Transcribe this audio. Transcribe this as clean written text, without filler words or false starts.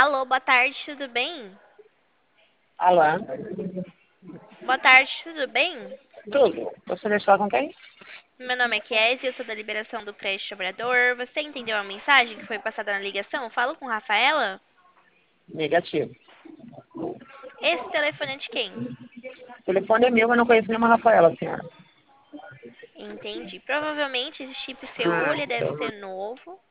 Alô, boa tarde, tudo bem? Alô? Boa tarde, tudo bem? Tudo. Você deixou com quem? Meu nome é Kézia, eu sou da liberação do crédito cobrador. Você entendeu a mensagem que foi passada na ligação? Falo com Rafaela? Negativo. Esse telefone é de quem? O telefone é meu, mas não conheço nenhuma Rafaela, senhora. Entendi. Provavelmente esse chip seu ou Ah, ele deve então. ser novo.